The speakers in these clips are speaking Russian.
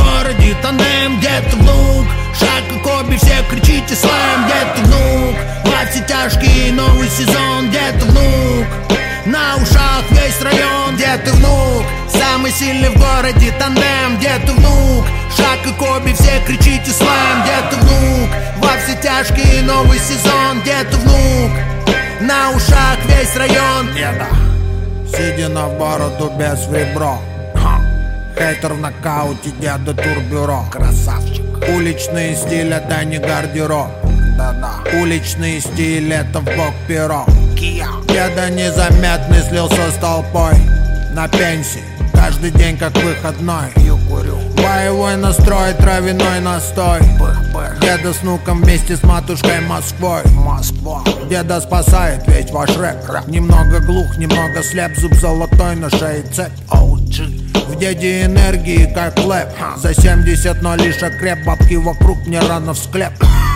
городе тандем, где ты, внук? Шаг и Коби, все кричите слэм, где ты, внук? Во все тяжкие, новый сезон, где ты, внук? На ушах весь район, где ты, внук? Самый сильный в городе тандем, где ты, внук? Шаг и Коби, все кричите слэм, где ты, внук? Во все тяжкие, новый сезон, где ты, внук? На ушах весь район, деда. Седина в бороду без в ребро. Хейтер в нокауте, деда турбюро. Красавчик. Уличный стиль — это не гардероб. Да-да. Уличный стиль — это в бок перо. Кия. Деда незаметный слился с толпой. На пенсии, каждый день как выходной. Юкурю. Боевой настрой, травяной настой. Деда с внуком вместе с матушкой Москвой. Москва. Деда спасает весь ваш рэп. Немного глух, немного слеп, зуб золотой на шее цепь. OG. В деде энергии как лэп. За 70, но лишь окреп. Бабки вокруг, мне рано в склеп.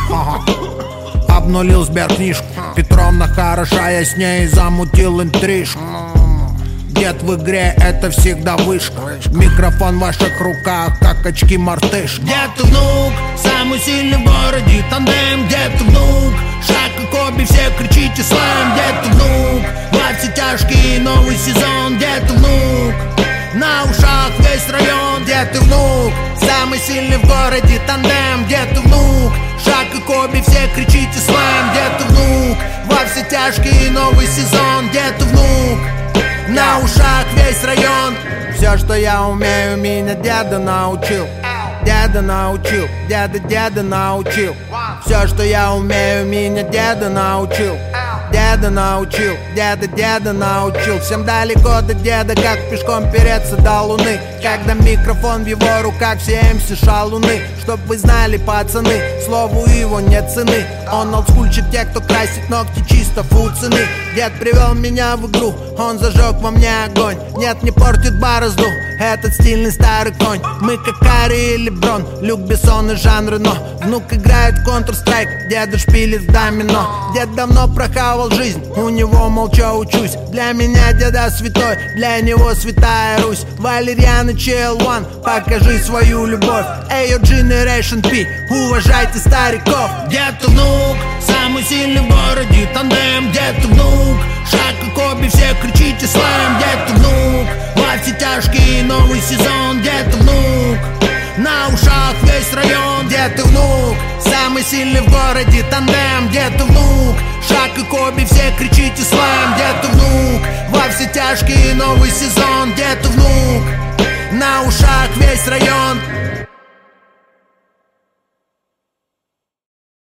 Обнулил сберкнижку. Петровна хороша, я с ней замутил интрижку. Дед в игре — это всегда вышка. Микрофон в ваших руках, как очки-мартышка. Где ты, внук? Самый сильный в городе тандем, где ты, внук? Шаг и Коби, все кричите слэм, где ты, внук? Во все тяжкие, новый сезон, где ты, внук? На ушах весь район, где ты, внук? Самый сильный в городе тандем, где ты, внук? Шаг и Коби, все кричите слэм, где ты, внук? Во все тяжкие, новый сезон, где ты, внук? На ушах весь район. Все, что я умею, меня деда научил. Деда научил, деда научил. Все, что я умею, меня деда научил. Деда научил, деда научил. Всем далеко до деда, как пешком переться до луны. Когда микрофон в его руках, все МС шалуны. Чтоб вы знали, пацаны, слову его нет цены. Он олдскульчит, те, кто красит ногти чисто фу цены. Дед привел меня в игру, он зажег во мне огонь. Нет, не портит борозду этот стильный старый конь. Мы как Карри или Брон, Люк Бессон и Жан Рено. Внук играет в Counter-Strike, деда шпилит в домино. Дед давно прохавал жизнь, у него молча учусь. Для меня деда святой, для него святая Русь. Валерьян и ЧЛ1, покажи свою любовь. Эйо Generation P, уважайте стариков. Где ты, внук? Самый сильный в городе тандем, где ты, внук? Шаг и Коби, все кричите слэм, где ты, внук? Во все тяжкие, новый сезон, где ты, внук? На ушах весь район, где ты, внук? Самый сильный в городе тандем, где ты, внук? Шаг и Коби, все кричите слэм, где ты, внук? Во все тяжкие, новый сезон, где ты, внук? На ушах весь район.